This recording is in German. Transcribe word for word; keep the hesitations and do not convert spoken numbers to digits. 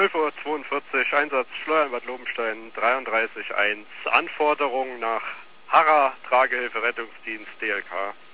zwölf Uhr zweiundvierzig, Einsatz Schleuer in Bad Lobenstein, dreiunddreißig eins, Anforderung nach Harra, Tragehilfe, Rettungsdienst, D L K.